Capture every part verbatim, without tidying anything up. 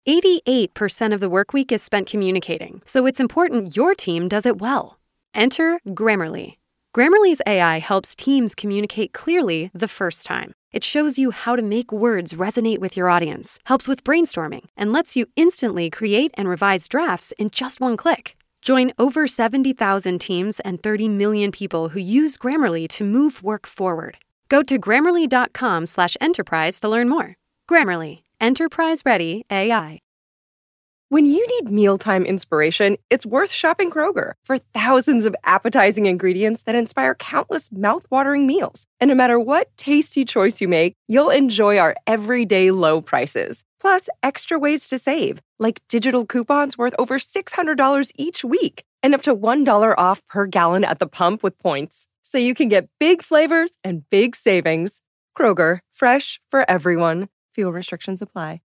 eighty-eight percent of the work week is spent communicating, so it's important your team does it well. Enter Grammarly. Grammarly's A I helps teams communicate clearly the first time. It shows you how to make words resonate with your audience, helps with brainstorming, and lets you instantly create and revise drafts in just one click. Join over seventy thousand teams and thirty million people who use Grammarly to move work forward. Go to grammarly.com slash enterprise to learn more. Grammarly, enterprise-ready A I. When you need mealtime inspiration, it's worth shopping Kroger for thousands of appetizing ingredients that inspire countless mouth-watering meals. And no matter what tasty choice you make, you'll enjoy our everyday low prices. Plus, extra ways to save, like digital coupons worth over six hundred dollars each week and up to one dollar off per gallon at the pump with points. So you can get big flavors and big savings. Kroger, fresh for everyone. Fuel restrictions apply.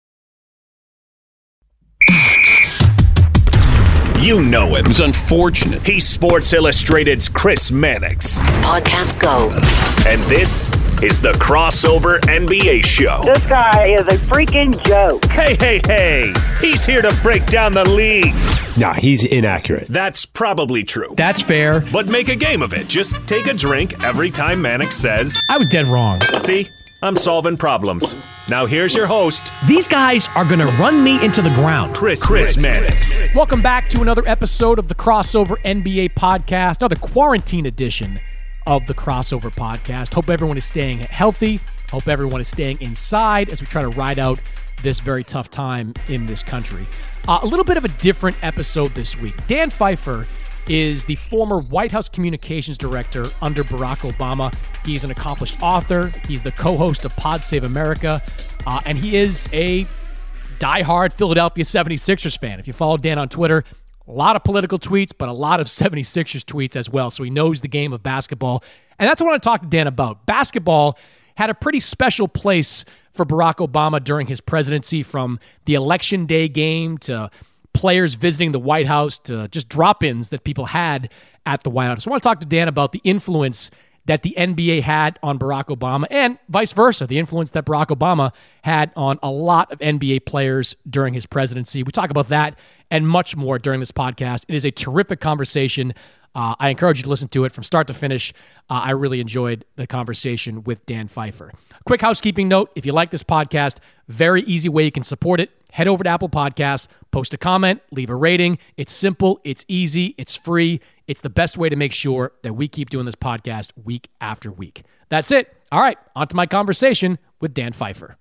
You know him. It's unfortunate. He's Sports Illustrated's Chris Mannix. Podcast Go. And this is the Crossover N B A Show. This guy is a freaking joke. Hey, hey, hey. He's here to break down the league. Nah, he's inaccurate. That's probably true. That's fair. But make a game of it. Just take a drink every time Mannix says, I was dead wrong. See? I'm solving problems. Now here's your host. These guys are going to run me into the ground. Chris, Chris Mannix. Welcome back to another episode of the Crossover N B A Podcast, another quarantine edition of the Crossover Podcast. Hope everyone is staying healthy. Hope everyone is staying inside as we try to ride out this very tough time in this country. Uh, a little bit of a different episode this week. Dan Pfeiffer is the former White House communications director under Barack Obama. He's an accomplished author. He's the co-host of Pod Save America. Uh, and he is a diehard Philadelphia seventy-sixers fan. If you follow Dan on Twitter, a lot of political tweets, but a lot of seventy-sixers tweets as well. So he knows the game of basketball. And that's what I want to talk to Dan about. Basketball had a pretty special place for Barack Obama during his presidency, from the election day game to players visiting the White House to just drop-ins that people had at the White House. So I want to talk to Dan about the influence that the N B A had on Barack Obama, and vice versa, the influence that Barack Obama had on a lot of N B A players during his presidency. We talk about that and much more during this podcast. It is a terrific conversation. Uh, I encourage you to listen to it from start to finish. Uh, I really enjoyed the conversation with Dan Pfeiffer. Quick housekeeping note, if you like this podcast, very easy way you can support it. Head over to Apple Podcasts, post a comment, leave a rating. It's simple, it's easy, it's free. It's the best way to make sure that we keep doing this podcast week after week. That's it. All right, on to my conversation with Dan Pfeiffer.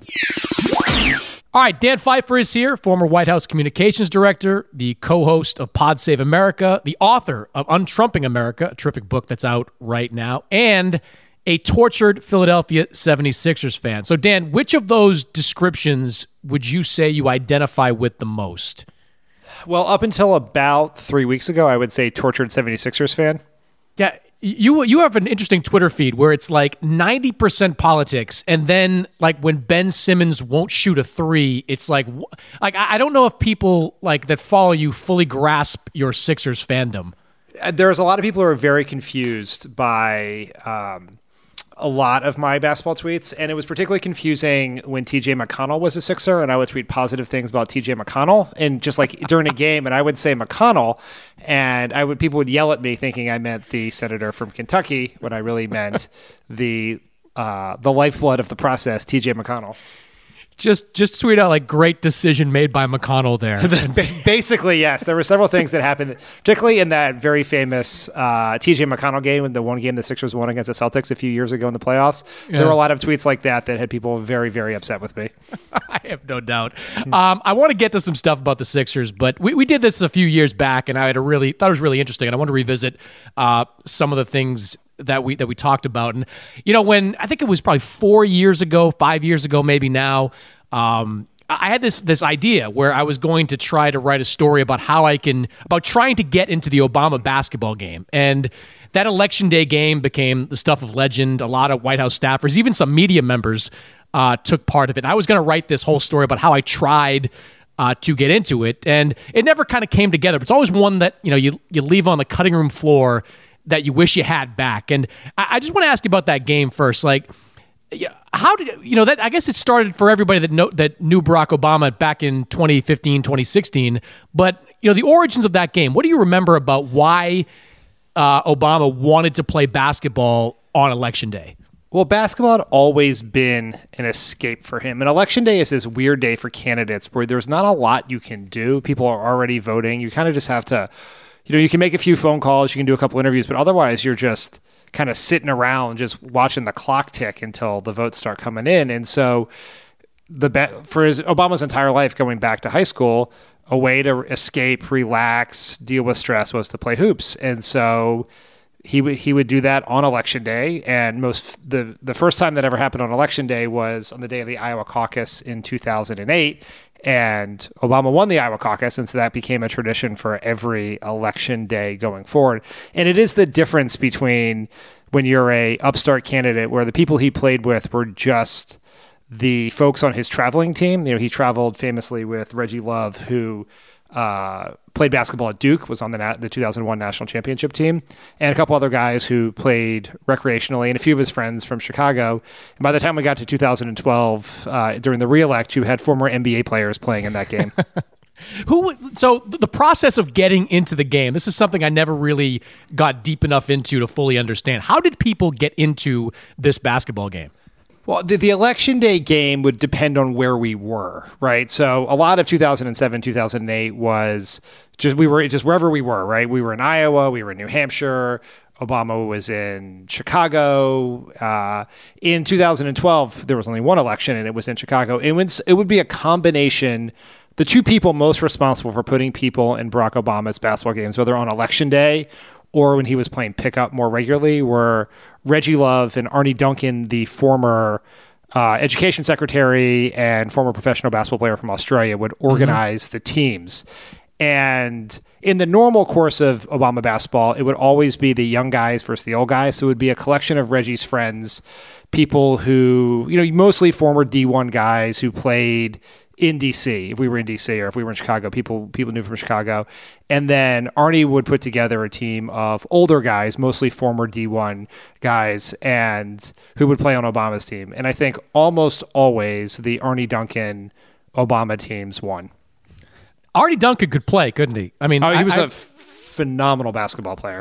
All right, Dan Pfeiffer is here, former White House communications director, the co-host of Pod Save America, the author of Untrumping America, a terrific book that's out right now, and a tortured Philadelphia seventy-sixers fan. So, Dan, which of those descriptions would you say you identify with the most? Well, up until about three weeks ago, I would say tortured seventy-sixers fan. Yeah, you you have an interesting Twitter feed where it's like ninety percent politics, and then like when Ben Simmons won't shoot a three, it's like like I don't know if people like that follow you fully grasp your Sixers fandom. There's a lot of people who are very confused by um, a lot of my basketball tweets, and it was particularly confusing when T J McConnell was a Sixer, and I would tweet positive things about T J McConnell, and just like during a game, and I would say McConnell, and I would people would yell at me thinking I meant the senator from Kentucky when I really meant the uh, the lifeblood of the process, T J McConnell. Just just tweet out like great decision made by McConnell there. Basically, yes. There were several things that happened, particularly in that very famous uh, T J McConnell game, in the one game the Sixers won against the Celtics a few years ago in the playoffs. Yeah. There were a lot of tweets like that that had people very, very upset with me. I have no doubt. Um, I want to get to some stuff about the Sixers, but we, we did this a few years back, and I had a really thought it was really interesting, and I want to revisit uh, some of the things that we that we talked about. And you know, when I think it was probably four years ago, five years ago, maybe now, um, I had this this idea where I was going to try to write a story about how I can about trying to get into the Obama basketball game. And that election day game became the stuff of legend. A lot of White House staffers, even some media members, uh, took part of it. And I was going to write this whole story about how I tried uh, to get into it, and it never kind of came together. But it's always one that you know you you leave on the cutting room floor that you wish you had back. And I just want to ask you about that game first. Like, Yeah, how did you know that? I guess it started for everybody that know, that knew Barack Obama back in twenty fifteen, twenty sixteen. But you know, the origins of that game. What do you remember about why uh, Obama wanted to play basketball on Election Day? Well, basketball had always been an escape for him. And Election Day is this weird day for candidates where there's not a lot you can do. People are already voting. You kind of just have to, you know, you can make a few phone calls, you can do a couple interviews, but otherwise you're just kind of sitting around just watching the clock tick until the votes start coming in. And so the be- for his Obama's entire life going back to high school, a way to escape, relax, deal with stress was to play hoops. And so he would he would do that on Election Day. And most the the first time that ever happened on Election Day was on the day of the Iowa caucus in two thousand eight. And Obama won the Iowa caucus, and so that became a tradition for every election day going forward. And it is the difference between when you're a upstart candidate where the people he played with were just the folks on his traveling team. You know, he traveled famously with Reggie Love, who uh, played basketball at Duke, was on the na- the two thousand one national championship team, and a couple other guys who played recreationally, and a few of his friends from Chicago. And by the time we got to two thousand twelve, uh, during the re-elect, you had former N B A players playing in that game. Who? So the process of getting into the game, this is something I never really got deep enough into to fully understand. How did people get into this basketball game? Well, the, the Election Day game would depend on where we were, right? So a lot of two thousand seven, two thousand eight was just, we were just wherever we were, right? We were in Iowa, we were in New Hampshire, Obama was in Chicago. Uh, in two thousand twelve, there was only one election and it was in Chicago. It would, it would be a combination. The two people most responsible for putting people in Barack Obama's basketball games, whether on Election Day or when he was playing pickup more regularly, were Reggie Love and Arnie Duncan, the former uh, education secretary and former professional basketball player from Australia, would organize mm-hmm. the teams. And in the normal course of Obama basketball, it would always be the young guys versus the old guys. So it would be a collection of Reggie's friends, people who, you know, mostly former D one guys who played in D C, if we were in D C or if we were in Chicago, people people knew from Chicago. And then Arnie would put together a team of older guys, mostly former D one guys, and who would play on Obama's team. And I think almost always the Arnie Duncan Obama teams won. Arnie Duncan could play, couldn't he? I mean, oh, he was I, a f- phenomenal basketball player.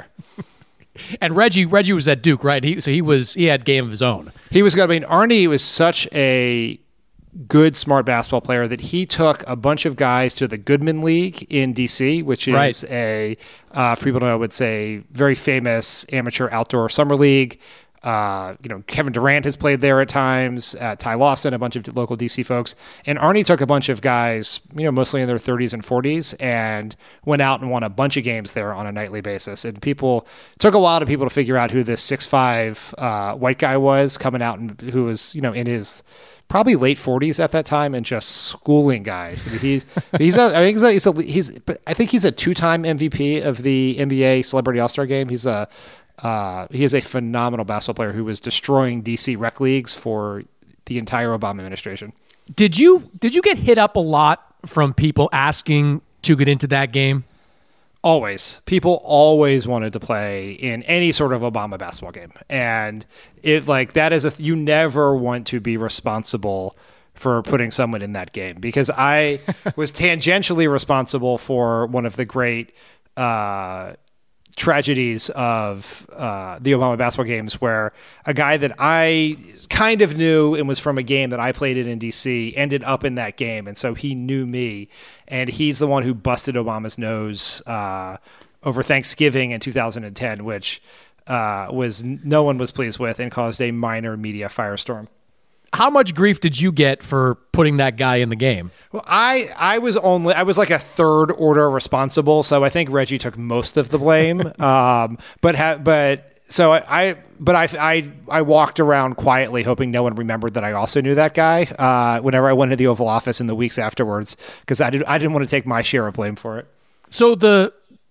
And Reggie Reggie was at Duke, right? He, so he was he had game of his own. He was good. I mean, Arnie was such a good, smart basketball player that he took a bunch of guys to the Goodman League in D C, which is right. a, uh, for people to know, I would say, very famous amateur outdoor summer league. Uh, you know, Kevin Durant has played there at times, uh, Ty Lawson, a bunch of local D C folks. And Arnie took a bunch of guys, you know, mostly in their thirties and forties, and went out and won a bunch of games there on a nightly basis. And people, it took a while to people to figure out who this six five uh, white guy was coming out and who was, you know, in his probably late forties at that time and just schooling guys. I mean, he's he's a, I mean, he's a, he's, a, he's I think he's a two-time M V P of the N B A Celebrity All-Star Game. He's a uh, he is a phenomenal basketball player who was destroying D C rec leagues for the entire Obama administration. Did you did you get hit up a lot from people asking to get into that game? Always. People always wanted to play in any sort of Obama basketball game. And it like that is a you never want to be responsible for putting someone in that game, because I was tangentially responsible for one of the great uh, tragedies of uh, the Obama basketball games, where a guy that I kind of knew and was from a game that I played in in D C ended up in that game. And so he knew me, and he's the one who busted Obama's nose uh, over Thanksgiving in two thousand ten, which uh, was no one was pleased with and caused a minor media firestorm. How much grief did you get for putting that guy in the game? Well, I, I was only I was like a third order responsible, so I think Reggie took most of the blame. um, but ha- but so I, I but I, I I walked around quietly, hoping no one remembered that I also knew that guy. Uh, whenever I went to the Oval Office in the weeks afterwards, because I did I didn't want to take my share of blame for it. So the.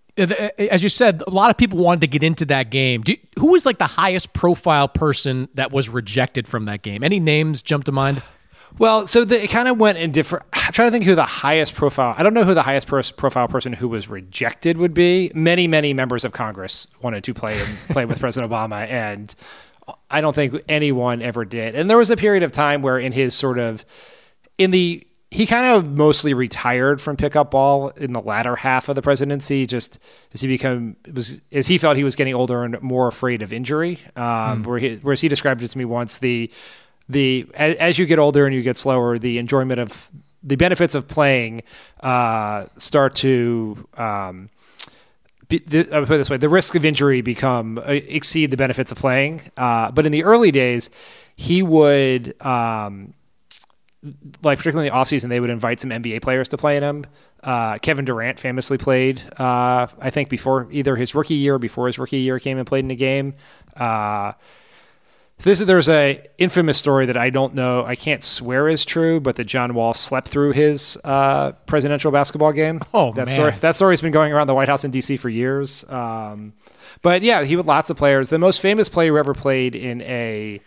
As you said, a lot of people wanted to get into that game. Do, who was like the highest profile person that was rejected from that game? Any names jump to mind? Well, so the, it kind of went in different. I'm trying to think who the highest profile. I don't know who the highest pers- profile person who was rejected would be. Many, many members of Congress wanted to play and play with President Obama, and I don't think anyone ever did. And there was a period of time where in his sort of, in the, he kind of mostly retired from pickup ball in the latter half of the presidency, just as he become, was as he felt he was getting older and more afraid of injury. Um, mm. where he, whereas he described it to me once, the, the, as, as you get older and you get slower, the enjoyment of, the benefits of playing uh, start to, um, be, the, I'll put it this way, the risks of injury become, uh, exceed the benefits of playing. Uh, but in the early days, he would, um, like particularly in the offseason, they would invite some N B A players to play in him. Uh, Kevin Durant famously played, uh, I think, before either his rookie year or before his rookie year came and played in a game. Uh, this There's a infamous story that I don't know, I can't swear is true, but that John Wall slept through his uh, presidential basketball game. Oh, that man. Story, that story's been going around the White House in D C for years. Um, but yeah, he had lots of players. The most famous player who ever played in a...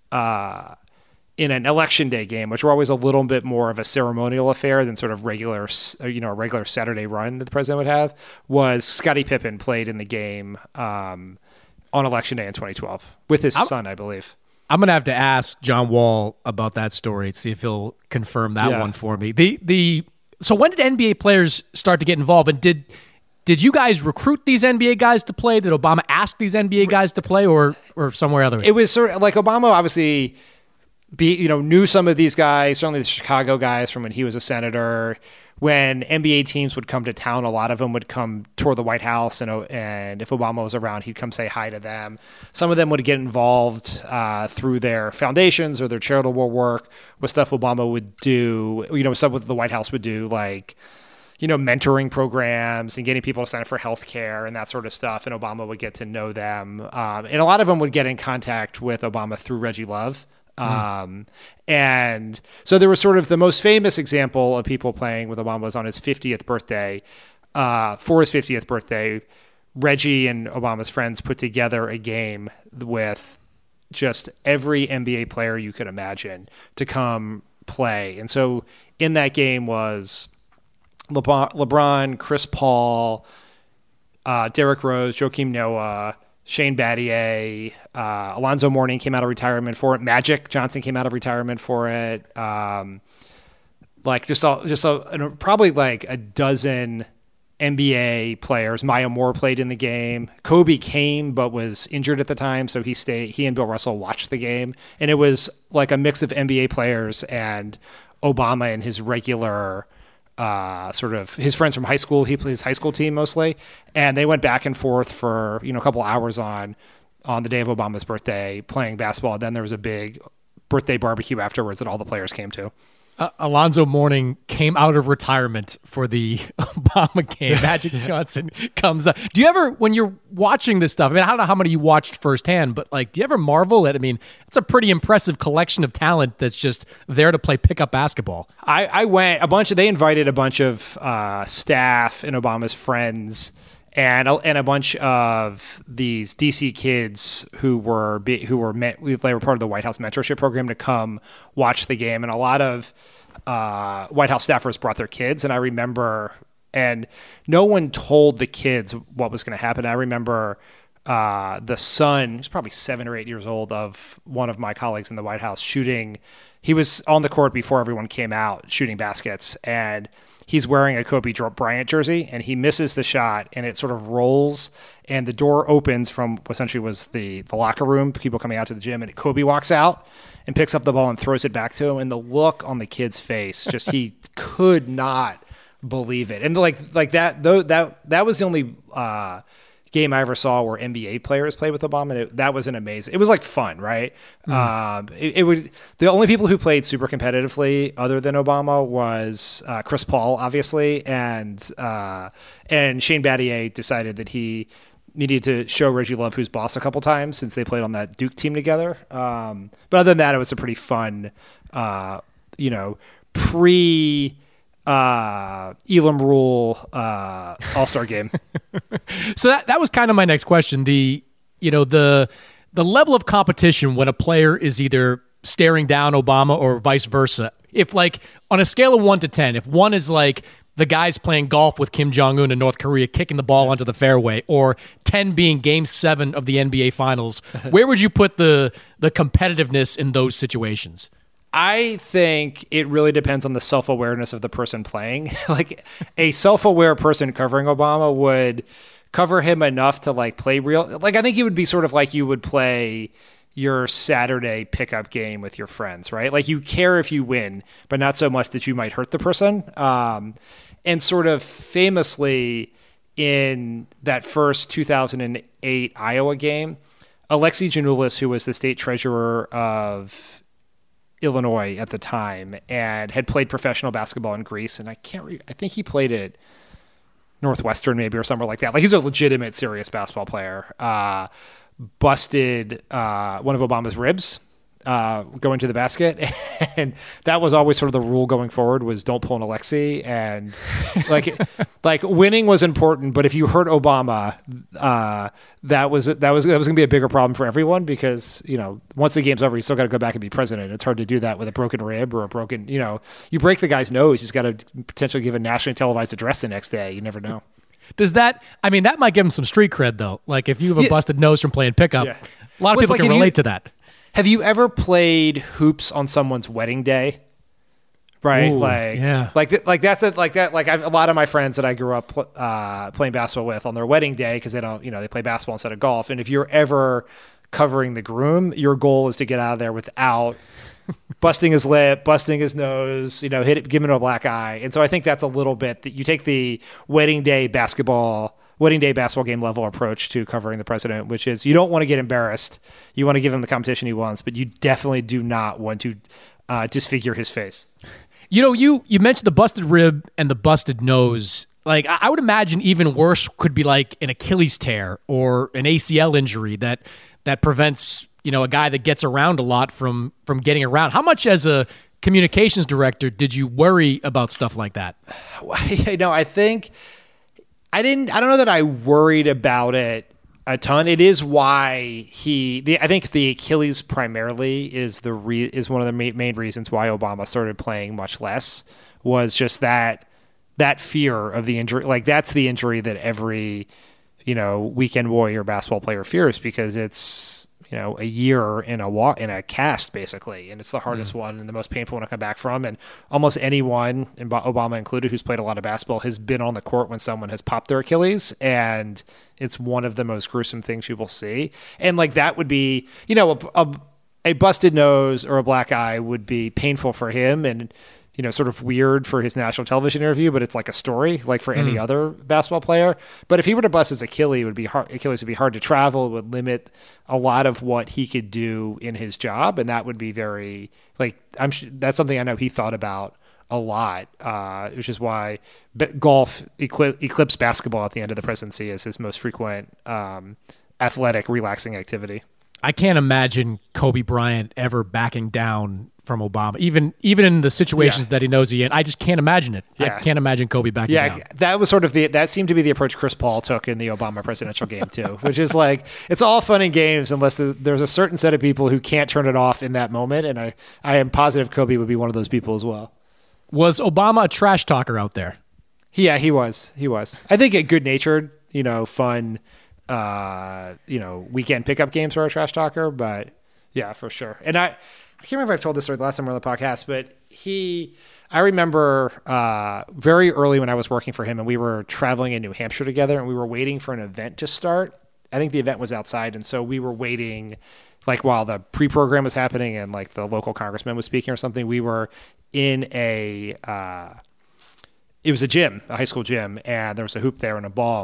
Uh, in an election day game, which were always a little bit more of a ceremonial affair than sort of regular, you know, a regular Saturday run that the president would have, was Scottie Pippen played in the game um, on election day in twenty twelve with his I'm, son, I believe. I'm going to have to ask John Wall about that story to see if he'll confirm that yeah. one for me. The the So when did N B A players start to get involved? And did did you guys recruit these N B A guys to play? Did Obama ask these N B A guys to play or, or somewhere other? It was sort of like Obama obviously... Be you know knew some of these guys, certainly the Chicago guys from when he was a senator. When N B A teams would come to town, a lot of them would come tour the White House, and and if Obama was around, he'd come say hi to them. Some of them would get involved uh, through their foundations or their charitable work with stuff Obama would do. You know, stuff what the White House would do, like you know mentoring programs and getting people to sign up for health care and that sort of stuff. And Obama would get to know them, um, and a lot of them would get in contact with Obama through Reggie Love. Um, and so there was sort of the most famous example of people playing with Obama was on his fiftieth birthday. Uh, for his fiftieth birthday, Reggie and Obama's friends put together a game with just every N B A player you could imagine to come play. And so in that game was LeBron, LeBron Chris Paul, uh, Derrick Rose, Joakim Noah, Shane Battier, uh, Alonzo Mourning came out of retirement for it. Magic Johnson came out of retirement for it. Um, like just a, just a, probably like a dozen N B A players. Maya Moore played in the game. Kobe came but was injured at the time, so he stayed. He and Bill Russell watched the game, and it was like a mix of N B A players and Obama and his regular. Uh, sort of his friends from high school. He played his high school team mostly, and they went back and forth for you know a couple hours on on the day of Obama's birthday playing basketball. Then there was a big birthday barbecue afterwards that all the players came to. Uh, Alonzo Mourning came out of retirement for the Obama game. Magic Johnson comes up. Do you ever, when you're watching this stuff, I mean, I don't know how many you watched firsthand, but like, do you ever marvel at, I mean, it's a pretty impressive collection of talent that's just there to play pickup basketball. I, I went a bunch of, they invited a bunch of uh, staff and Obama's friends and and a bunch of these D C kids who were who were met, they were part of the White House mentorship program to come watch the game, and a lot of uh, White House staffers brought their kids, and I remember, and no one told the kids what was going to happen. I remember uh, the son, he's probably seven or eight years old, of one of my colleagues in the White House shooting. He was on the court before everyone came out shooting baskets, and he's wearing a Kobe Bryant jersey, and he misses the shot, and it sort of rolls, and the door opens from what essentially was the, the locker room, people coming out to the gym, and Kobe walks out and picks up the ball and throws it back to him, and the look on the kid's face, just he could not believe it. And like like that, though, that that was the only uh, game I ever saw where N B A players played with Obama. It, that was an amazing. It was like fun, right? Mm. Um, it, it would. The only people who played super competitively, other than Obama, was uh, Chris Paul, obviously, and uh, and Shane Battier decided that he needed to show Reggie Love who's boss a couple times since they played on that Duke team together. Um, but other than that, it was a pretty fun, uh, you know, pre. uh Elam Rule uh all-star game. So that that was kind of my next question. The you know the the level of competition when a player is either staring down Obama or vice versa. If like on a scale of one to ten, if one is like the guy's playing golf with Kim Jong-un in North Korea kicking the ball onto the fairway, or ten being Game Seven of the N B A Finals. Where would you put the the competitiveness in those situations? I think it really depends on the self-awareness of the person playing. Like a self-aware person covering Obama would cover him enough to like play real. Like I think he would be sort of like you would play your Saturday pickup game with your friends, right? Like you care if you win, but not so much that you might hurt the person. Um, and sort of famously in that first two thousand eight Iowa game, Alexei Giannoulis, who was the state treasurer of Illinois at the time and had played professional basketball in Greece. And I can't re- I think he played at Northwestern maybe or somewhere like that. Like he's a legitimate serious basketball player. Uh, busted uh, one of Obama's ribs uh, going to the basket. And that was always sort of the rule going forward was don't pull an Alexei. And like, like winning was important, but if you hurt Obama, uh, that was, that was, that was gonna be a bigger problem for everyone because, you know, once the game's over, you still got to go back and be president. It's hard to do that with a broken rib or a broken, you know, you break the guy's nose. He's got to potentially give a nationally televised address the next day. You never know. Does that, I mean, that might give him some street cred though. Like if you have a yeah. busted nose from playing pickup, yeah. a lot of well, people like can relate you, to that. Have you ever played hoops on someone's wedding day? Right, Ooh, like, yeah. like, like that's a, like that. Like I've, a lot of my friends that I grew up uh, playing basketball with on their wedding day because they don't, you know, they play basketball instead of golf. And if you're ever covering the groom, your goal is to get out of there without busting his lip, busting his nose, you know, hit it, give him a black eye. And so I think that's a little bit that you take the wedding day basketball. wedding day basketball game level approach to covering the president, which is you don't want to get embarrassed. You want to give him the competition he wants, but you definitely do not want to uh, disfigure his face. You know, you, you mentioned the busted rib and the busted nose. Like, I would imagine even worse could be like an Achilles tear or an A C L injury that that prevents, you know, a guy that gets around a lot from from getting around. How much as a communications director did you worry about stuff like that? You know, I think... I didn't, I don't know that I worried about it a ton. It is why he, the, I think the Achilles primarily is the re, is one of the ma- main reasons why Obama started playing much less was just that, that fear of the injury. Like that's the injury that every, you know, weekend warrior basketball player fears because it's, you know, a year in a walk in a cast basically. And it's the hardest mm. one and the most painful one to come back from. And almost anyone, and Obama included, who's played a lot of basketball has been on the court when someone has popped their Achilles. And it's one of the most gruesome things you will see. And like, that would be, you know, a, a, a busted nose or a black eye would be painful for him. And, you know, sort of weird for his national television interview, but it's like a story, like for mm. any other basketball player. But if he were to bust his Achilles, it would be hard. Achilles would be hard to travel. It would limit a lot of what he could do in his job, and that would be very like I'm. That's something I know he thought about a lot, uh, which is why golf eclip- eclipsed basketball at the end of the presidency as his most frequent um, athletic, relaxing activity. I can't imagine Kobe Bryant ever backing down from Obama, even even in the situations yeah. that he knows he in. I just can't imagine it. Yeah. I can't imagine Kobe backing yeah, down. Yeah, that was sort of the that seemed to be the approach Chris Paul took in the Obama presidential game too, which is like it's all fun and games unless the, there's a certain set of people who can't turn it off in that moment, and I I am positive Kobe would be one of those people as well. Was Obama a trash talker out there? Yeah, he was. He was. I think a good-natured, you know, fun. Uh, you know, weekend pickup games for a trash talker, but yeah, for sure. And I, I can't remember if I told this story the last time we were on the podcast, but he, I remember uh, very early when I was working for him and we were traveling in New Hampshire together and we were waiting for an event to start. I think the event was outside. And so we were waiting like while the pre-program was happening and like the local congressman was speaking or something, we were in a, uh, it was a gym, a high school gym, and there was a hoop there and a ball.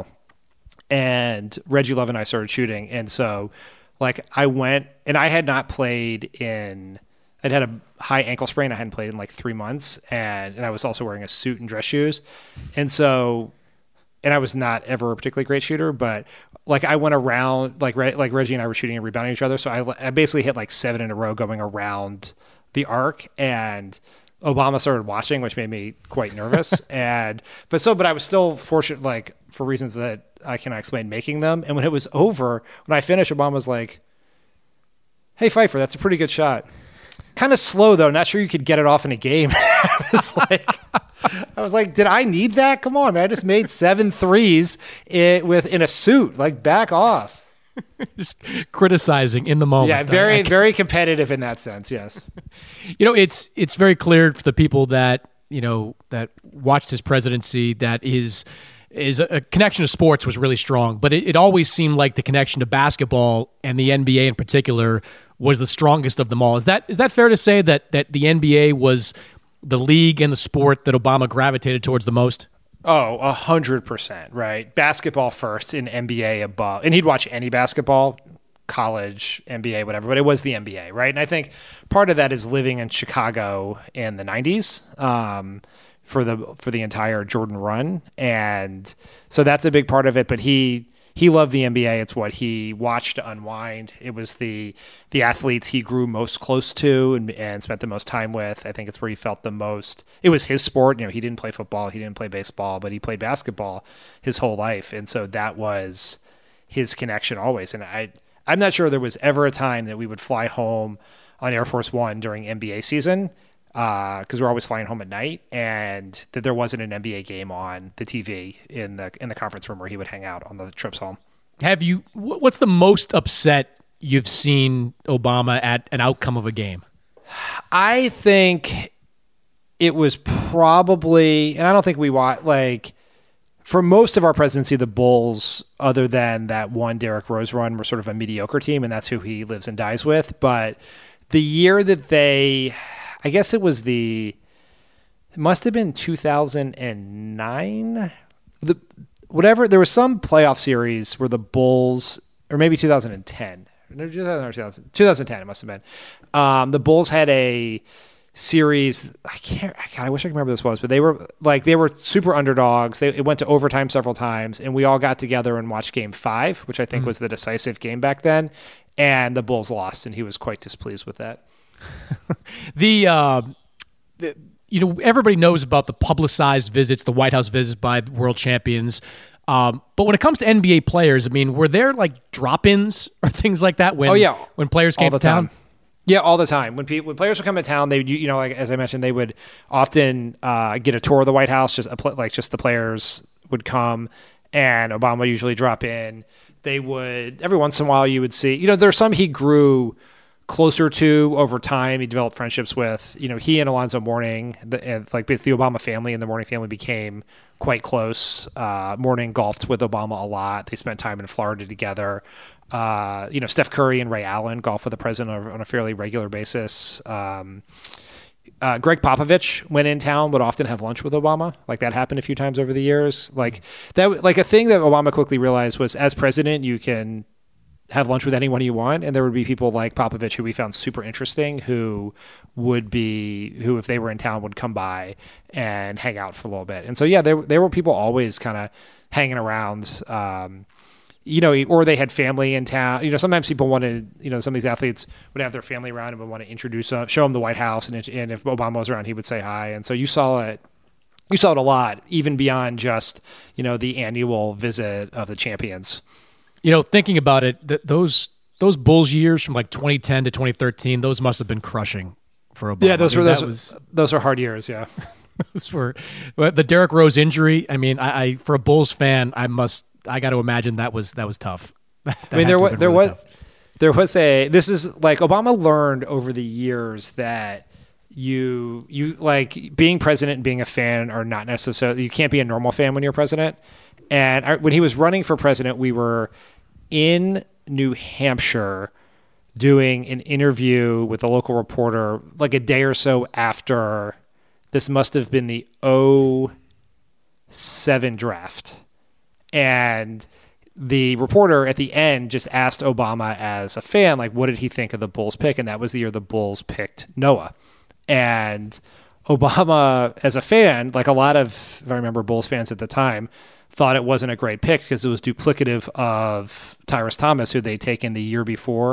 And Reggie Love and I started shooting. And so like I went and I had not played in, I'd had a high ankle sprain. I hadn't played in like three months. And, and I was also wearing a suit and dress shoes. And so, and I was not ever a particularly great shooter, but like I went around, like, like Reggie and I were shooting and rebounding each other. So I, I basically hit like seven in a row going around the arc, and Obama started watching, which made me quite nervous. and, but so, but I was still fortunate, like for reasons that I cannot explain, making them. And when it was over, when I finished, Obama was like, "Hey Pfeiffer, that's a pretty good shot." kind of slow though. Not sure you could get it off in a game. I was like, I was like, did I need that? Come on, man. I just made seven threes in, with in a suit. Like, back off. Just criticizing in the moment. Yeah, very, very competitive in that sense. Yes. You know, it's it's very clear for the people that you know that watched his presidency that his is a, a connection to sports was really strong, but it, it always seemed like the connection to basketball and the N B A in particular was the strongest of them all. Is that is that fair to say that that the N B A was the league and the sport that Obama gravitated towards the most? Oh, a hundred percent, right? Basketball first, and N B A above. And he'd watch any basketball, college, N B A, whatever, but it was the N B A, right? And I think part of that is living in Chicago in the nineties um, for the for the entire Jordan run. And so that's a big part of it, but he he loved the N B A. It's what he watched to unwind. It was the the athletes he grew most close to and, and spent the most time with. I think it's where he felt the most. It was his sport. You know, he didn't play football, he didn't play baseball, but he played basketball his whole life. And so that was his connection always. And I, I'm not sure there was ever a time that we would fly home on Air Force One during N B A season, because uh, we're always flying home at night, and that there wasn't an N B A game on the T V in the in the conference room where he would hang out on the trips home. Have you? What's the most upset you've seen Obama at an outcome of a game? I think it was probably, and I don't think we want like for most of our presidency, the Bulls, other than that one Derrick Rose run, were sort of a mediocre team, and that's who he lives and dies with. But the year that they, I guess it was the, it must have been two thousand nine. The whatever, there was some playoff series where the Bulls, or maybe two thousand ten. No, two thousand or two thousand, twenty ten, it must have been. Um, the Bulls had a series. I can't, God, I wish I could remember this was, but they were like, they were super underdogs. They, it went to overtime several times, and we all got together and watched game five, which I think mm-hmm. was the decisive game back then. And the Bulls lost, and he was quite displeased with that. the, uh, the, you know, everybody knows about the publicized visits, the White House visits by world champions. Um, but when it comes to N B A players, I mean, were there like drop-ins or things like that when, oh, yeah. when players came all the to town? Time. Yeah, all the time. When people, when players would come to town, they would, you know, like as I mentioned, they would often uh, get a tour of the White House. Just a, like just the players would come, and Obama would usually drop in. They would every once in a while you would see, you know, there's some he grew closer to over time. He developed friendships with, you know, he and Alonzo Mourning, the, and like with the Obama family and the Mourning family became quite close. Uh, Mourning golfed with Obama a lot. They spent time in Florida together. Uh, you know, Steph Curry and Ray Allen golf with the president on, on a fairly regular basis. Um, uh, Greg Popovich, when in town, would often have lunch with Obama. Like that happened a few times over the years. Like that, like a thing that Obama quickly realized was, as president, you can have lunch with anyone you want, and there would be people like Popovich who we found super interesting, who would be, who if they were in town would come by and hang out for a little bit. And so yeah, there there were people always kind of hanging around. Um, You know, or they had family in town. You know, sometimes people wanted, you know, some of these athletes would have their family around and would want to introduce them, show them the White House, and, and if Obama was around, he would say hi. And so you saw it, you saw it a lot, even beyond just, you know, the annual visit of the champions. You know, thinking about it, th- those those Bulls years from like twenty ten to twenty thirteen, those must have been crushing for Obama. Yeah, those I mean, were those, was, those were hard years. Yeah, those were the Derrick Rose injury. I mean, I, I for a Bulls fan, I must. I got to imagine that was that was tough. That I mean, there was there really was tough. there was a. This is like Obama learned over the years that you you like being president and being a fan are not necessarily. You can't be a normal fan when you're president. And I, when he was running for president, we were in New Hampshire doing an interview with a local reporter, like a day or so after. This must have been the oh seven draft. And the reporter at the end just asked Obama as a fan, like, what did he think of the Bulls pick? And that was the year the Bulls picked Noah. And Obama, as a fan, like a lot of, if I remember, Bulls fans at the time, thought it wasn't a great pick because it was duplicative of Tyrus Thomas, who they'd taken the year before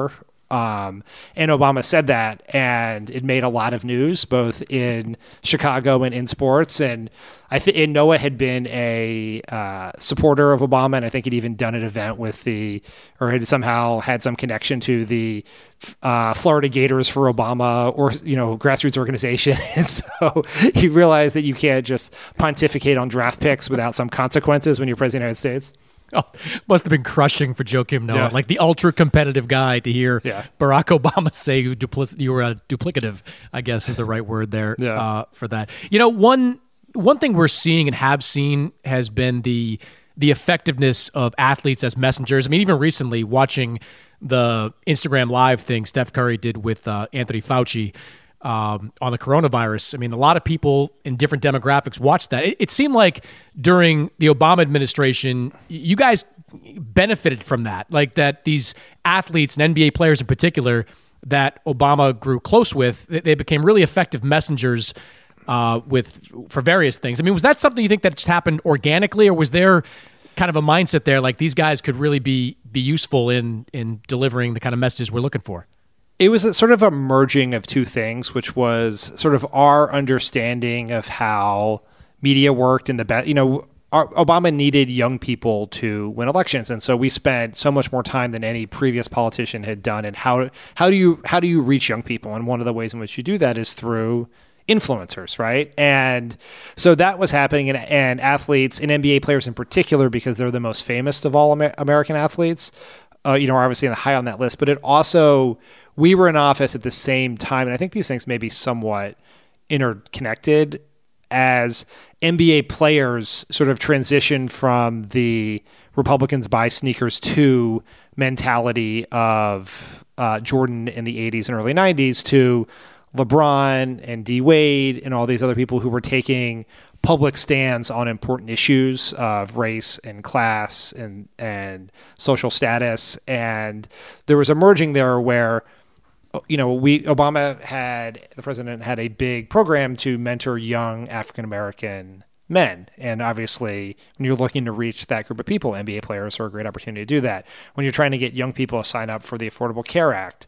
Um, and Obama said that, and it made a lot of news, both in Chicago and in sports. And I think Noah had been a uh, supporter of Obama, and I think he'd even done an event with the, or had somehow had some connection to the uh, Florida Gators for Obama, or you know, grassroots organization. And so he realized that you can't just pontificate on draft picks without some consequences when you're president of the United States. Oh, must have been crushing for Joakim Noah, Yeah. like the ultra competitive guy, to hear Yeah. Barack Obama say you, dupli- you were uh, duplicative, I guess is the right word there Yeah. uh, for that. You know, one one thing we're seeing and have seen has been the the effectiveness of athletes as messengers. I mean, even recently, watching the Instagram Live thing Steph Curry did with uh, Anthony Fauci um, on the coronavirus. I mean, a lot of people in different demographics watched that. It, it seemed like during the Obama administration, you guys benefited from that, like that these athletes and N B A players in particular that Obama grew close with, they, they became really effective messengers uh, with for various things. I mean, was that something you think that just happened organically, or was there kind of a mindset there, like these guys could really be be useful in in delivering the kind of messages we're looking for? It was a sort of a merging of two things, which was sort of our understanding of how media worked in the best, you know, our, Obama needed young people to win elections. And so we spent so much more time than any previous politician had done. And how, how do you, how do you reach young people? And one of the ways in which you do that is through influencers, right? And so that was happening, and, and athletes and N B A players in particular, because they're the most famous of all Amer- American athletes, uh, you know, are obviously high on that list. But it also, we were in office at the same time, and I think these things may be somewhat interconnected, as N B A players sort of transitioned from the Republicans buy sneakers to mentality of uh, Jordan in the eighties and early nineties to LeBron and D Wade and all these other people who were taking public stands on important issues of race and class and and social status. And there was a merging there where, you know, we Obama had, the president had a big program to mentor young African-American men. And obviously, when you're looking to reach that group of people, N B A players are a great opportunity to do that. When you're trying to get young people to sign up for the Affordable Care Act,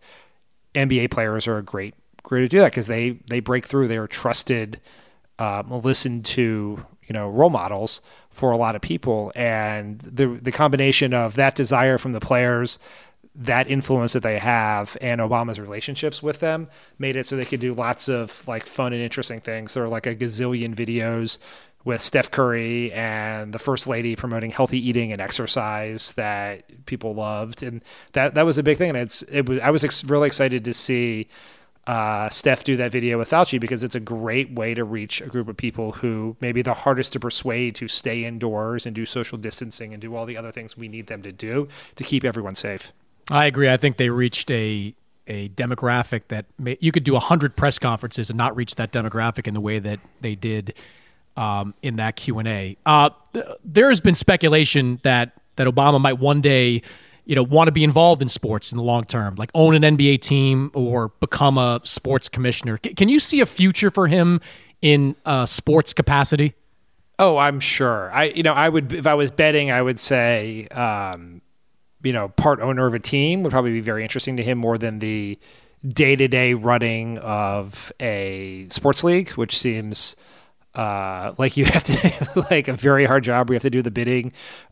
N B A players are a great great to do that, because they they break through. They are trusted, um, listened to, you know, role models for a lot of people. And the the combination of that desire from the players, that influence that they have, and Obama's relationships with them made it so they could do lots of like fun and interesting things. There were like a gazillion videos with Steph Curry and the First Lady promoting healthy eating and exercise that people loved. And that, that was a big thing. And it's, it was, I was ex- really excited to see uh, Steph do that video with Fauci, because it's a great way to reach a group of people who maybe the hardest to persuade to stay indoors and do social distancing and do all the other things we need them to do to keep everyone safe. I agree. I think they reached a a demographic that may, you could do one hundred press conferences and not reach that demographic in the way that they did um, in that Q and A. Uh, there has been speculation that that Obama might one day, you know, want to be involved in sports in the long term, like own an N B A team or become a sports commissioner. C- can you see a future for him in a sports capacity? Oh, I'm sure. I, you know, I would, if I was betting, I would say, um, you know, part owner of a team would probably be very interesting to him, more than the day-to-day running of a sports league, which seems uh, like you have to, like a very hard job where you have to do the bidding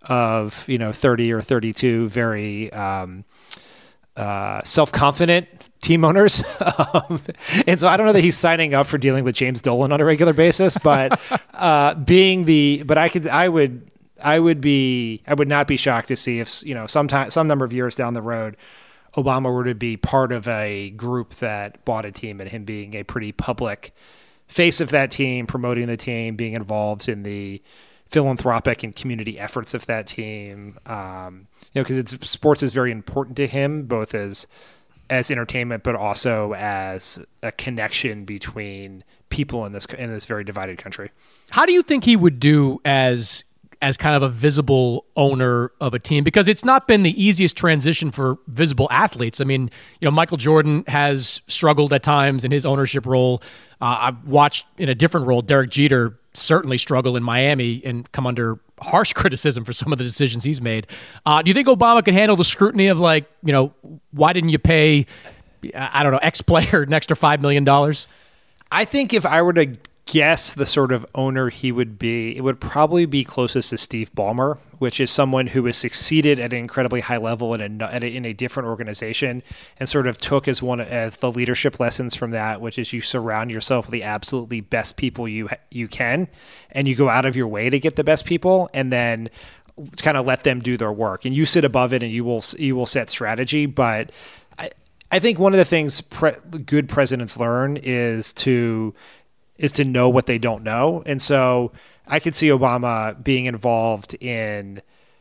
of, you know, thirty or thirty-two very um, uh, self-confident team owners. um, and so I don't know that he's signing up for dealing with James Dolan on a regular basis, but uh, being the, but I could, I would, I would be, I would not be shocked to see if, you know, sometime, some number of years down the road, Obama were to be part of a group that bought a team, and him being a pretty public face of that team, promoting the team, being involved in the philanthropic and community efforts of that team. Um, you know, because it's sports is very important to him, both as as entertainment, but also as a connection between people in this in this very divided country. How do you think he would do as as kind of a visible owner of a team? Because it's not been the easiest transition for visible athletes. I mean, you know, Michael Jordan has struggled at times in his ownership role. Uh, I've watched in a different role, Derek Jeter certainly struggle in Miami and come under harsh criticism for some of the decisions he's made. Uh, do you think Obama could handle the scrutiny of like, you know, why didn't you pay, I don't know, X player an extra five million dollars? I think if I were to guess the sort of owner he would be, it would probably be closest to Steve Ballmer, which is someone who has succeeded at an incredibly high level in a, at a, in a different organization and sort of took as one as the leadership lessons from that, which is you surround yourself with the absolutely best people you you can, and you go out of your way to get the best people, and then kind of let them do their work, and you sit above it and you will you will set strategy. But I I think one of the things pre- good presidents learn is to is to know what they don't know. And so I could see Obama being involved in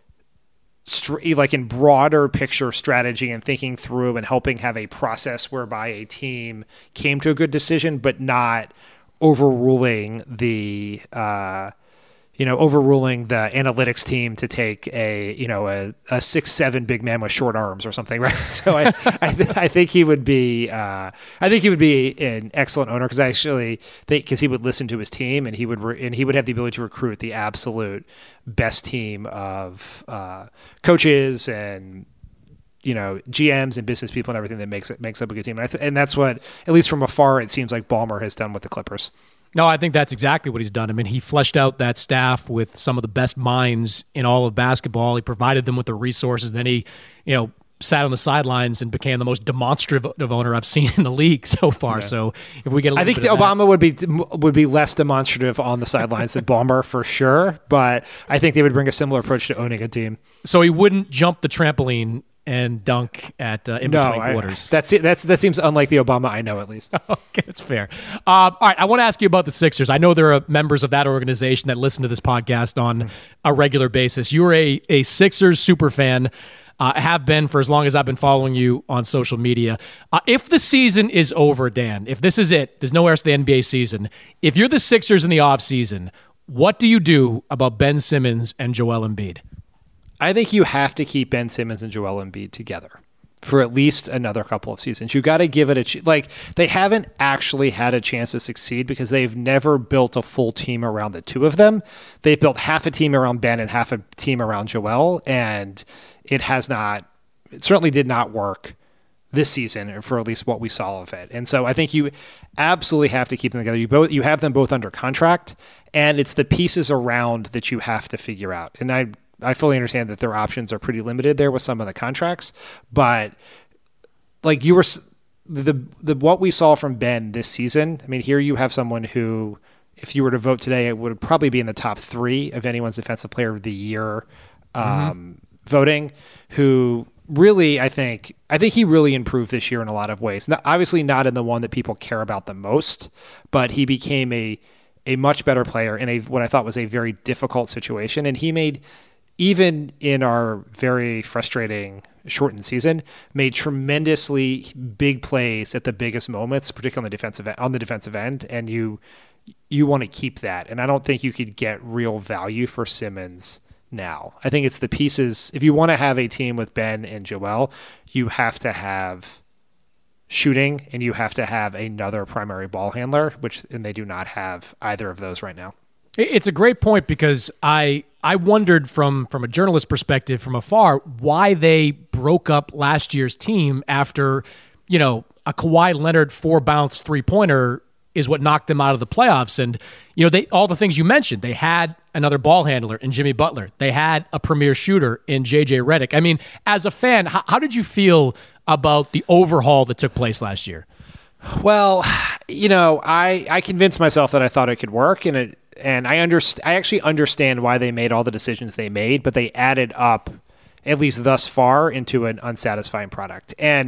like in broader picture strategy and thinking through and helping have a process whereby a team came to a good decision, but not overruling the, uh, you know, overruling the analytics team to take a, you know, a, a six, seven big man with short arms or something. Right. So I, I, th- I think he would be, uh, I think he would be an excellent owner. Cause I actually think, cause he would listen to his team and he would, re- and he would have the ability to recruit the absolute best team of, uh, coaches and, you know, G Ms and business people and everything that makes it makes up a good team. And, I th- and that's what, at least from afar, it seems like Ballmer has done with the Clippers. No, I think that's exactly what he's done. I mean, he fleshed out that staff with some of the best minds in all of basketball. He provided them with the resources. Then he, you know, sat on the sidelines and became the most demonstrative owner I've seen in the league so far. Yeah. So if we get a little I think bit of Obama that, would be would be less demonstrative on the sidelines than Ballmer for sure, but I think they would bring a similar approach to owning a team. So he wouldn't jump the trampoline and dunk at uh, in no, between I, quarters. That's it. That's that seems unlike the Obama I know, at least. Okay, that's fair. Um, all right, I want to ask you about the Sixers. I know there are members of that organization that listen to this podcast on a regular basis. You're a a Sixers super fan. Uh, have been for as long as I've been following you on social media. Uh, if the season is over, Dan, if this is it, there's nowhere else the N B A season. If you're the Sixers in the offseason, what do you do about Ben Simmons and Joel Embiid? I think you have to keep Ben Simmons and Joel Embiid together for at least another couple of seasons. You got to give it a ch- like they haven't actually had a chance to succeed because they've never built a full team around the two of them. They've built half a team around Ben and half a team around Joel, and it has not. It certainly did not work this season, for at least what we saw of it. And so I think you absolutely have to keep them together. You both you have them both under contract, and it's the pieces around that you have to figure out. And I. I fully understand that their options are pretty limited there with some of the contracts, but like you were, the the what we saw from Ben this season. I mean, here you have someone who, if you were to vote today, it would probably be in the top three of anyone's Defensive Player of the Year um, mm-hmm. voting. Who really, I think, I think he really improved this year in a lot of ways. Not, obviously, not in the one that people care about the most, but he became a a much better player in a what I thought was a very difficult situation, and he made. Even in our very frustrating shortened season, made tremendously big plays at the biggest moments, particularly on the defensive on the defensive end, and you you want to keep that. And I don't think you could get real value for Simmons now. I think it's the pieces. If you want to have a team with Ben and Joel, you have to have shooting and you have to have another primary ball handler, which and they do not have either of those right now. It's a great point because I I wondered from from a journalist perspective from afar why they broke up last year's team after, you know, a Kawhi Leonard four bounce three pointer is what knocked them out of the playoffs. And, you know, they all the things you mentioned, they had another ball handler in Jimmy Butler. They had a premier shooter in J J Redick. I mean, as a fan, how, how did you feel about the overhaul that took place last year? Well, you know, I, I convinced myself that I thought it could work, and it and I underst- I actually understand why they made all the decisions they made, but they added up, at least thus far, into an unsatisfying product. And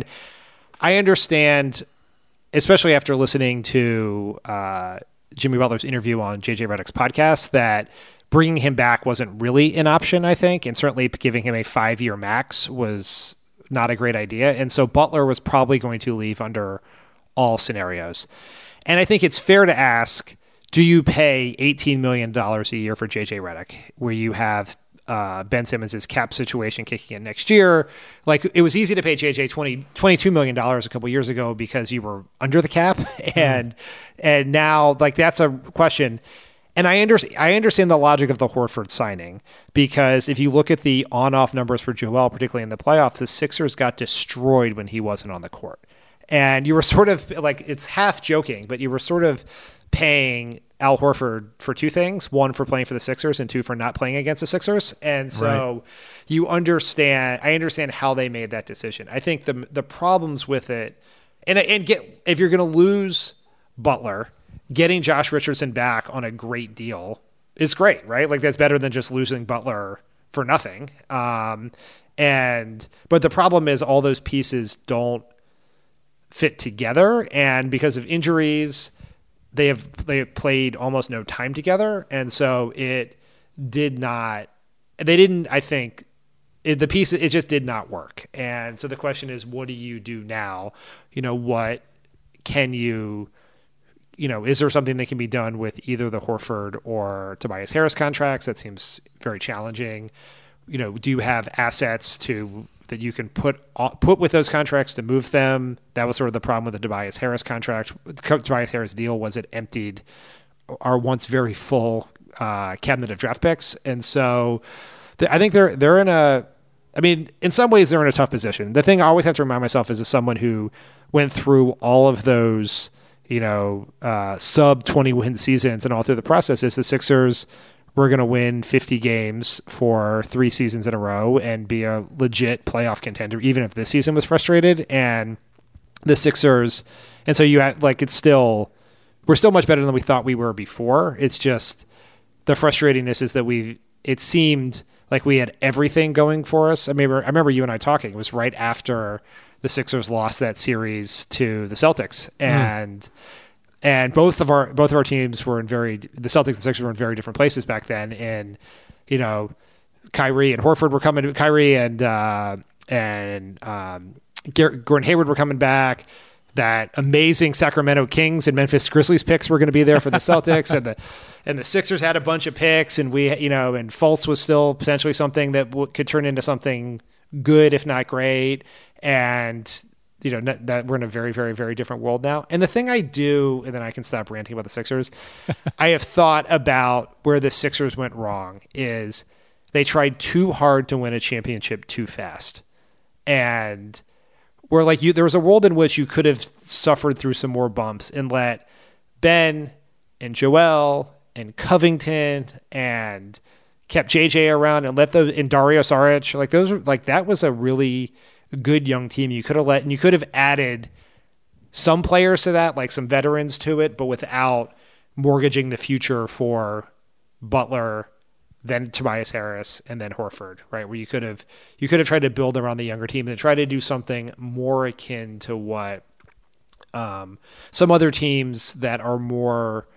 I understand, especially after listening to uh, Jimmy Butler's interview on J J Redick's podcast, that bringing him back wasn't really an option, I think, and certainly giving him a five-year max was not a great idea. And so Butler was probably going to leave under all scenarios. And I think it's fair to ask, do you pay eighteen million dollars a year for J J Redick, where you have uh, Ben Simmons' cap situation kicking in next year? Like, it was easy to pay J J twenty, twenty-two million dollars a couple years ago because you were under the cap. And, mm. and now, like, that's a question. And I, under, I understand the logic of the Horford signing, because if you look at the on-off numbers for Joel, particularly in the playoffs, the Sixers got destroyed when he wasn't on the court. And you were sort of like, it's half joking, but you were sort of paying Al Horford for two things: one, for playing for the Sixers, and two, for not playing against the Sixers. And so right. you understand, I understand how they made that decision. I think the the problems with it, and and get if you're going to lose Butler, getting Josh Richardson back on a great deal is great, right? Like, that's better than just losing Butler for nothing. Um, and but the problem is all those pieces don't fit together, and because of injuries, they have they have played almost no time together, and so it did not. They didn't. I think it, the piece it just did not work. And so the question is, what do you do now? You know, what can you? You know, is there something that can be done with either the Horford or Tobias Harris contracts? That seems very challenging. You know, do you have assets to that you can put put with those contracts to move them? That was sort of the problem with the Tobias Harris contract. The Tobias Harris deal was it emptied our once very full uh, cabinet of draft picks, and so th- I think they're they're in a. I mean, in some ways, they're in a tough position. The thing I always have to remind myself is, as someone who went through all of those, you know, uh, sub twenty win seasons and all through the process, is the Sixers were going to win fifty games for three seasons in a row and be a legit playoff contender, even if this season was frustrated. And the Sixers, and so you have, like, it's still, we're still much better than we thought we were before. It's just the frustratingness is that we, it seemed like we had everything going for us. I remember, I remember you and I talking. It was right after the Sixers lost that series to the Celtics, and mm. and both of our both of our teams were in very the Celtics and Sixers were in very different places back then. And you know, Kyrie and Horford were coming. Kyrie and uh, and um, Gordon Hayward were coming back. That amazing Sacramento Kings and Memphis Grizzlies picks were going to be there for the Celtics, and the and the Sixers had a bunch of picks, and we you know and Fultz was still potentially something that w- could turn into something good, if not great. And you know that we're in a very, very, very different world now. And the thing I do, and then I can stop ranting about the Sixers, I have thought about where the Sixers went wrong is they tried too hard to win a championship too fast. And where like you, there was a world in which you could have suffered through some more bumps and let Ben and Joel and Covington and kept J J around and let those in Dario Saric, like those are like, that was a really good young team. You could have let, and you could have added some players to that, like some veterans to it, but without mortgaging the future for Butler, then Tobias Harris, and then Horford, right? Where you could have, you could have tried to build around the younger team and try to do something more akin to what um, some other teams that are more,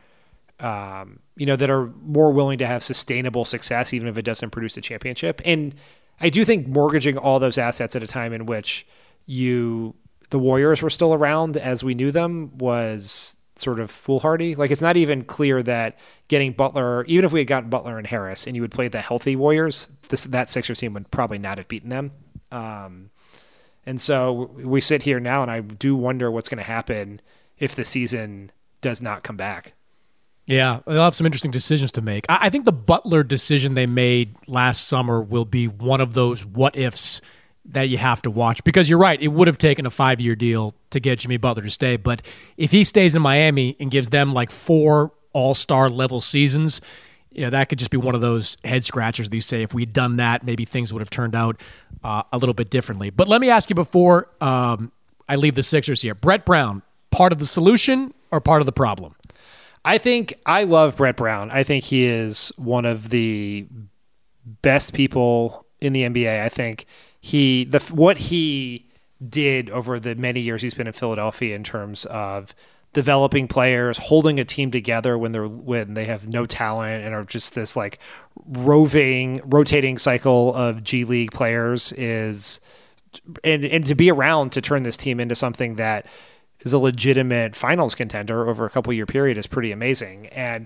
um, you know, that are more willing to have sustainable success, even if it doesn't produce a championship. And I do think mortgaging all those assets at a time in which you, the Warriors were still around as we knew them, was sort of foolhardy. Like, it's not even clear that getting Butler, even if we had gotten Butler and Harris and you would play the healthy Warriors, this, that Sixers team would probably not have beaten them. Um, and so we sit here now, and I do wonder what's going to happen if the season does not come back. Yeah, they'll have some interesting decisions to make. I think the Butler decision they made last summer will be one of those what-ifs that you have to watch, because you're right, it would have taken a five-year deal to get Jimmy Butler to stay, but if he stays in Miami and gives them like four all-star level seasons, you know, that could just be one of those head-scratchers that you say, if we'd done that, maybe things would have turned out uh, a little bit differently. But let me ask you before um, I leave the Sixers here. Brett Brown, part of the solution or part of the problem? I think I love Brett Brown. I think he is one of the best people in the N B A. I think he the what he did over the many years he's been in Philadelphia in terms of developing players, holding a team together when they're when they have no talent and are just this like roving, rotating cycle of G League players is, and and to be around to turn this team into something that is a legitimate finals contender over a couple year period is pretty amazing. And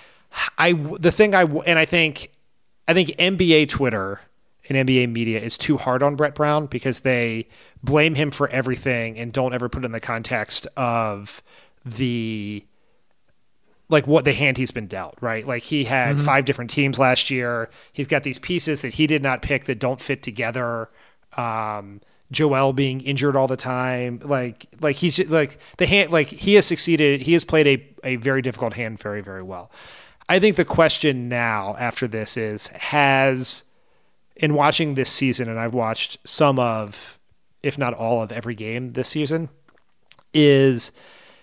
I, the thing I, and I think, I think N B A Twitter and N B A media is too hard on Brett Brown because they blame him for everything and don't ever put it in the context of the, like what the hand he's been dealt, right? Like he had mm-hmm. five different teams last year. He's got these pieces that he did not pick that don't fit together. Um, Joel being injured all the time. Like, like he's just, like the hand, like he has succeeded. He has played a, a very difficult hand very, very well. I think the question now after this is, has, in watching this season, and I've watched some of, if not all of every game this season, is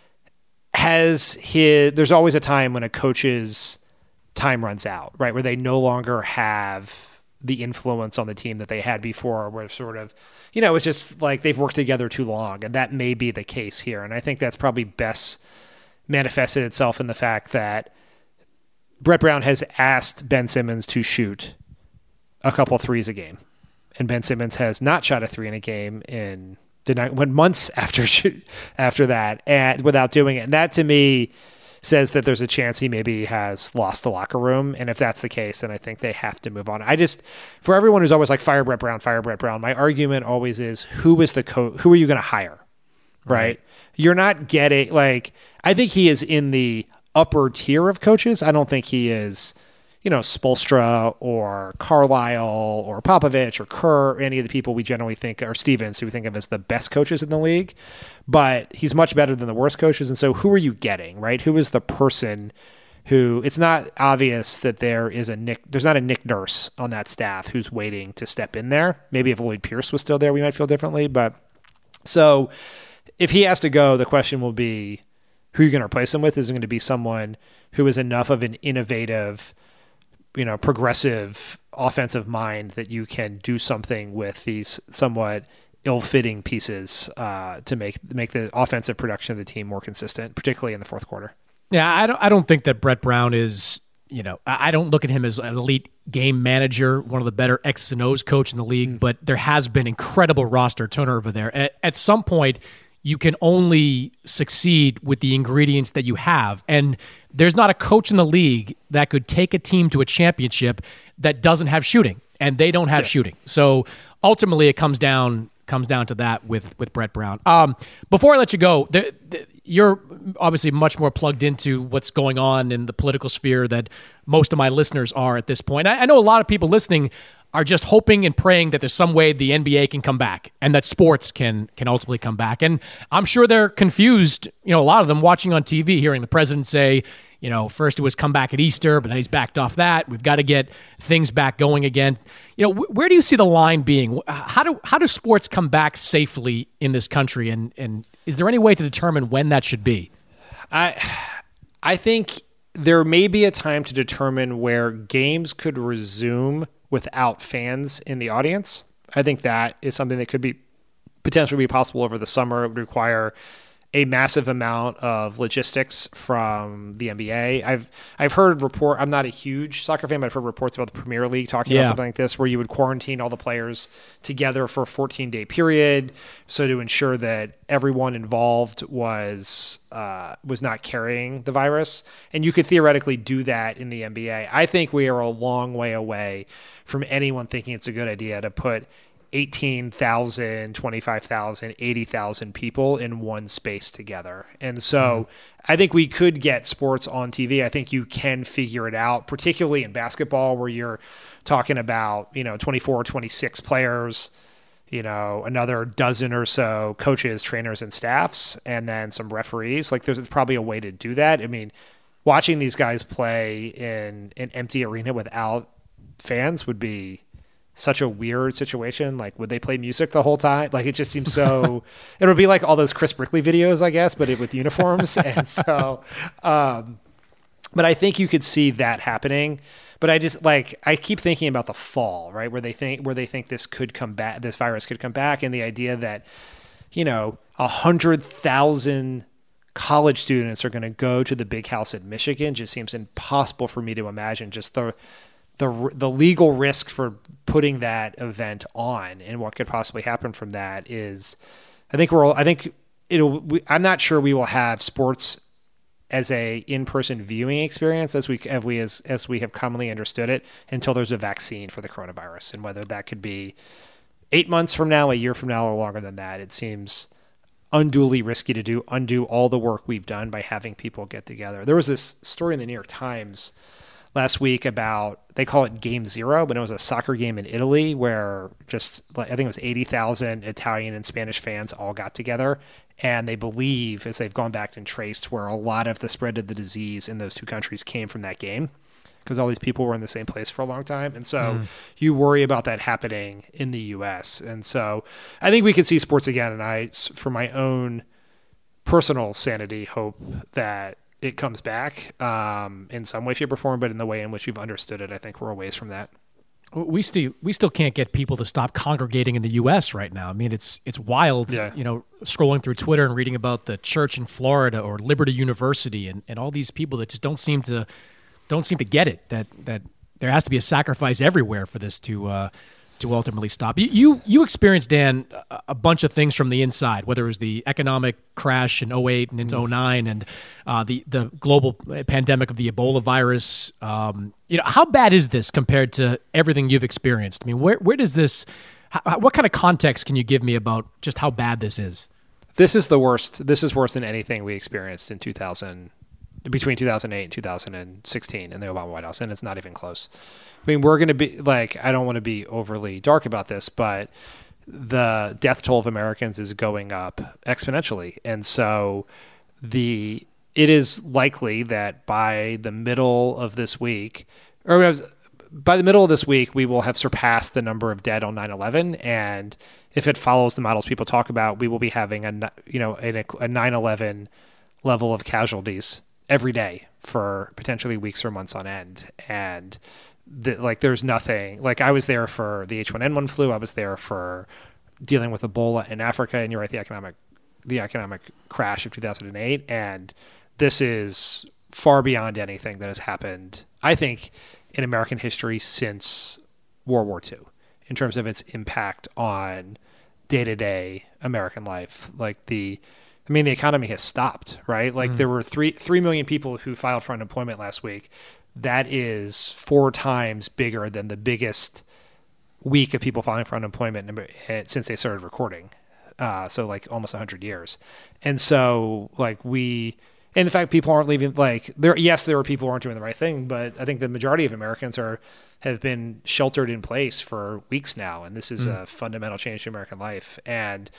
has his, there's always a time when a coach's time runs out, right? Where they no longer have the influence on the team that they had before, where sort of, you know, it's just like they've worked together too long. And that may be the case here. And I think that's probably best manifested itself in the fact that Brett Brown has asked Ben Simmons to shoot a couple threes a game. And Ben Simmons has not shot a three in a game in the night, went months after after that, and without doing it. And that to me says that there's a chance he maybe has lost the locker room. And if that's the case, then I think they have to move on. I just, for everyone who's always like fire Brett Brown, fire Brett Brown, my argument always is, who is the coach? Who are you going to hire? Right? right? You're not getting, like, I think he is in the upper tier of coaches. I don't think he is, you know, Spoelstra or Carlisle or Popovich or Kerr, or any of the people we generally think, or Stevens, who we think of as the best coaches in the league. But he's much better than the worst coaches. And so who are you getting, right? Who is the person who, it's not obvious that there is a Nick, there's not a Nick Nurse on that staff who's waiting to step in there. Maybe if Lloyd Pierce was still there, we might feel differently. But so if he has to go, the question will be, who you're going to replace him with? Is it going to be someone who is enough of an innovative, you know, progressive offensive mind that you can do something with these somewhat ill-fitting pieces uh, to make make the offensive production of the team more consistent, particularly in the fourth quarter? Yeah, I don't. I don't think that Brett Brown is. You know, I don't look at him as an elite game manager, one of the better X's and O's coach in the league. Mm. But there has been incredible roster turnover there. At, at some point, you can only succeed with the ingredients that you have. And there's not a coach in the league that could take a team to a championship that doesn't have shooting, and they don't have yeah. shooting. So ultimately it comes down comes down to that with, with Brett Brown. Um, before I let you go, the, the, you're obviously much more plugged into what's going on in the political sphere that most of my listeners are at this point. I, I know a lot of people listening are just hoping and praying that there's some way the N B A can come back and that sports can can ultimately come back. And I'm sure they're confused, you know, a lot of them watching on T V, hearing the president say, you know, first it was come back at Easter, but then he's backed off that. We've got to get things back going again. You know, wh- where do you see the line being? How do how do sports come back safely in this country? And and is there any way to determine when that should be? I I think there may be a time to determine where games could resume without fans in the audience. I think that is something that could be potentially be possible over the summer. It would require a massive amount of logistics from the N B A. I've I've heard report. I'm not a huge soccer fan, but I've heard reports about the Premier League talking yeah. about something like this, where you would quarantine all the players together for a fourteen day period, so to ensure that everyone involved was uh, was not carrying the virus. And you could theoretically do that in the N B A. I think we are a long way away from anyone thinking it's a good idea to put eighteen thousand, twenty-five thousand, eighty thousand people in one space together. And so mm-hmm. I think we could get sports on T V. I think you can figure it out, particularly in basketball, where you're talking about, you know, twenty-four, twenty-six players, you know, another dozen or so coaches, trainers, and staffs, and then some referees. Like, there's probably a way to do that. I mean, watching these guys play in an empty arena without fans would be such a weird situation. Like, would they play music the whole time? Like, it just seems so, it would be like all those Chris Brickley videos, I guess, but it, with uniforms. And so, um, but I think you could see that happening. But I just like, I keep thinking about the fall, right? Where they think, where they think this could come back, this virus could come back. And the idea that, you know, a hundred thousand college students are going to go to the big house in Michigan just seems impossible for me to imagine. Just the, the the legal risk for putting that event on and what could possibly happen from that is, I think we're all, I think it'll, we, I'm not sure we will have sports as a in-person viewing experience as we, as we, as, as we have commonly understood it until there's a vaccine for the coronavirus. And whether that could be eight months from now, a year from now, or longer than that, it seems unduly risky to do, undo all the work we've done by having people get together. There was this story in the New York Times last week about, they call it Game Zero, but it was a soccer game in Italy where just, I think it was eighty thousand Italian and Spanish fans all got together. And they believe, as they've gone back and traced, where a lot of the spread of the disease in those two countries came from that game, because all these people were in the same place for a long time. And so mm. you worry about that happening in the U S. And so I think we could see sports again. And I, for my own personal sanity, hope that it comes back um, in some way, shape, or form, but in the way in which you've understood it, I think we're a ways from that. We still we still can't get people to stop congregating in the U S right now. I mean, it's it's wild, yeah. you know, scrolling through Twitter and reading about the church in Florida or Liberty University and, and all these people that just don't seem to don't seem to get it, that that there has to be a sacrifice everywhere for this to uh, to ultimately stop. You, you you experienced, Dan, a, a bunch of things from the inside, whether it was the economic crash in oh eight and into oh nine and uh, the, the global pandemic of the Ebola virus. Um, you know, how bad is this compared to everything you've experienced? I mean, where where does this, how, what kind of context can you give me about just how bad this is? This is the worst. This is worse than anything we experienced in two thousand, between two thousand eight and two thousand sixteen in the Obama White House, and it's not even close. I mean, we're going to be, like, I don't want to be overly dark about this, but the death toll of Americans is going up exponentially. And so the it is likely that by the middle of this week, or by the middle of this week, we will have surpassed the number of dead on nine eleven. And if it follows the models people talk about, we will be having a, you know, a, a nine eleven level of casualties every day for potentially weeks or months on end. And the, like, there's nothing, like, I was there for the H one N one flu. I was there for dealing with Ebola in Africa. And you're right, the economic, the economic crash of two thousand eight. And this is far beyond anything that has happened, I think, in American history since World War Two, in terms of its impact on day-to-day American life. Like the, I mean, the economy has stopped, right? Like mm. there were three, three million people who filed for unemployment last week. That is four times bigger than the biggest week of people filing for unemployment since they started recording. Uh, so like almost one hundred years. And so like we, and in fact, people aren't leaving, like there, yes, there are people who aren't doing the right thing, but I think the majority of Americans are, have been sheltered in place for weeks now. And this is mm. a fundamental change to American life. And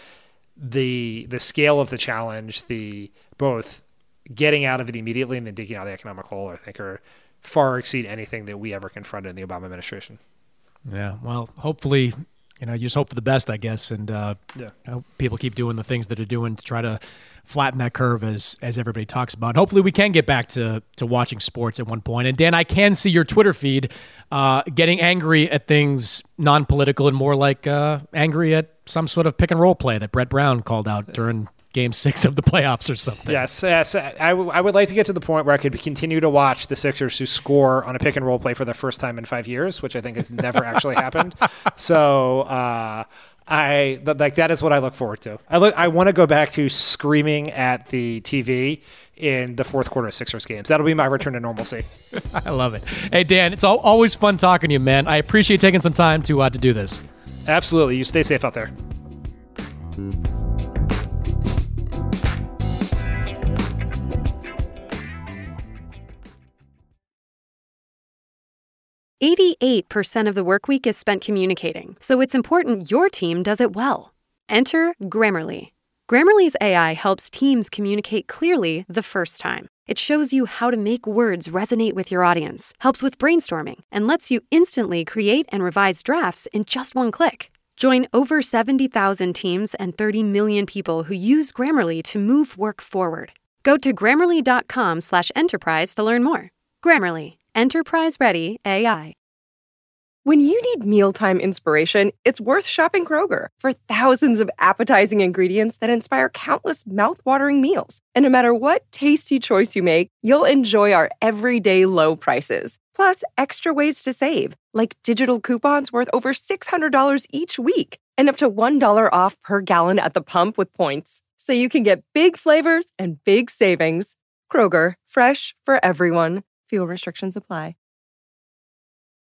the, the scale of the challenge, the both getting out of it immediately and then digging out of the economic hole, I think are far exceed anything that we ever confronted in the Obama administration. Yeah. Well, hopefully, you know, you just hope for the best, I guess. And uh, yeah. I hope people keep doing the things that they're doing to try to flatten that curve as as everybody talks about. Hopefully we can get back to, to watching sports at one point. And Dan, I can see your Twitter feed uh, getting angry at things non-political and more like uh, angry at some sort of pick and roll play that Brett Brown called out during game six of the playoffs or something. Yes, yes. I, w- I would like to get to the point where I could continue to watch the Sixers who score on a pick and roll play for the first time in five years, which I think has never actually happened. So uh, I th- like that is what I look forward to. I look. I want to go back to screaming at the T V in the fourth quarter of Sixers games. That'll be my return to normalcy. I love it. Hey, Dan, it's all, always fun talking to you, man. I appreciate taking some time to uh, to do this. Absolutely. You stay safe out there. eighty-eight percent of the workweek is spent communicating, so it's important your team does it well. Enter Grammarly. Grammarly's A I helps teams communicate clearly the first time. It shows you how to make words resonate with your audience, helps with brainstorming, and lets you instantly create and revise drafts in just one click. Join over seventy thousand teams and thirty million people who use Grammarly to move work forward. Go to grammarly.com slash enterprise to learn more. Grammarly. Enterprise-ready A I. When you need mealtime inspiration, it's worth shopping Kroger for thousands of appetizing ingredients that inspire countless mouth-watering meals. And no matter what tasty choice you make, you'll enjoy our everyday low prices. Plus, extra ways to save, like digital coupons worth over six hundred dollars each week and up to one dollar off per gallon at the pump with points. So you can get big flavors and big savings. Kroger, fresh for everyone. Fuel restrictions apply.